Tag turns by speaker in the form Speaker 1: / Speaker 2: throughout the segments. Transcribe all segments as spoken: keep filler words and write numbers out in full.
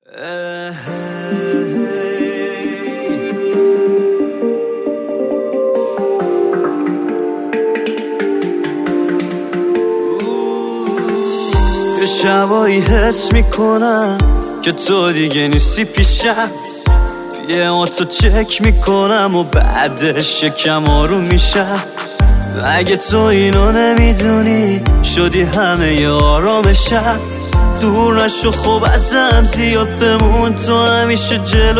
Speaker 1: یه شبایی حس میکنم که تو دیگه نیستی پیشم، یه تو چک میکنم و بعدش یکم آروم میشم. اگه تو اینو نمیدونی شدی همه ی آرامشم، دور نشو خوب ازم زیاد بمون، تو همیشه جلو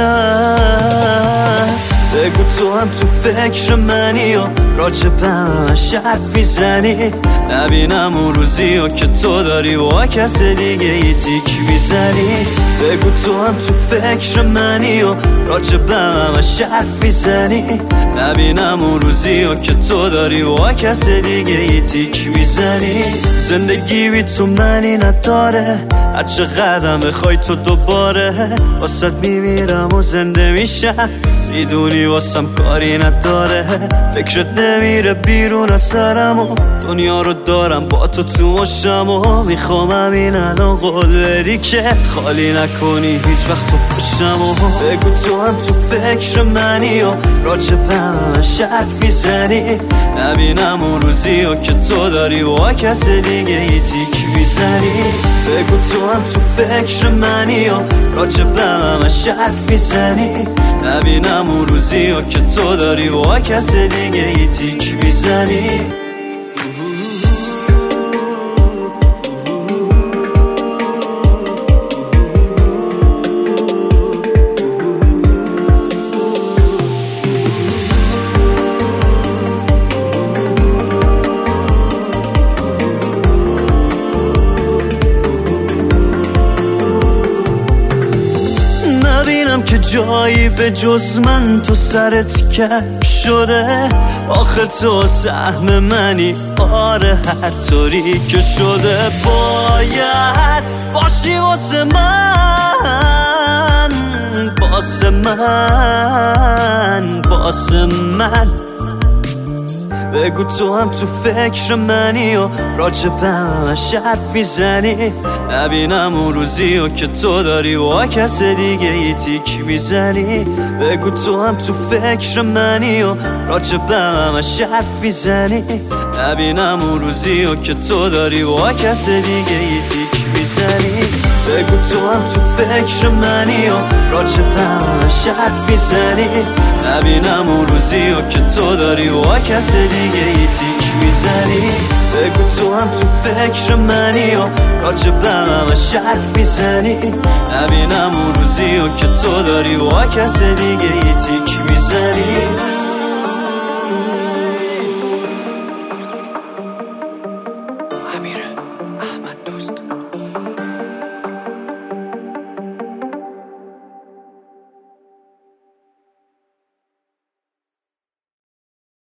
Speaker 1: چشم. بگو تو هم تو فکر منی و راجبم حرف میزنی، نبینم اون روزی و که تو داری با کس دیگه ای تیک میزنی. بگو تو هم تو فکر منی و راجبم حرف میزنی، نبینم اون روزی و که تو داری با کس دیگه ای تیک میزنی. زندگی بی تو منی نداره، هر چقدرم بخوای تو دوباره واسه میمیرم و زنده میشم، میدونی واسم کاری نداره. فکرت نمیره بیرون از سرم و دنیا رو دارم با تو تو مشتم و میخوام همین الان قول بدی که خالی نکنی هیچ وقت تو پشتم. و بگو تو هم تو فکر منی و راجبم حرف میزنی، نبینم اون روزی و که تو داری با کس دیگه ای تیک میزنی. بگو تو هم تو فکر منی و راجبم حرف میزنی، نبینم اون روزی و که تو داری با کس دیگه ای تیک میزنی. که جایی به جز من تو سرت کپ شده، آخه تو سهم منی، آره هر طوری که شده باید باشی واسه من، واسه من، واسه من. بگو تو هم تو فکر منی و راجبم حرف میزنی، نبینم اون روزی و که تو داری با کس دیگه ای تیک میزنی. بگو تو هم تو فکر منی و راجبم حرف میزنی، نبینم اون روزی و که تو داری با کس دیگه ای تیک میزنی. بگو تو هم تو فکر منی و راجبم حرف میزنی، نبینم اون روزی و که تو داری با کس دیگه ای تیک میزنی. بگو تو هم تو فکر منی و راجبم حرف میزنی، نبینم اون روزی و که تو داری با کس دیگه ای تیک میزنی.
Speaker 2: امیر احمد دوست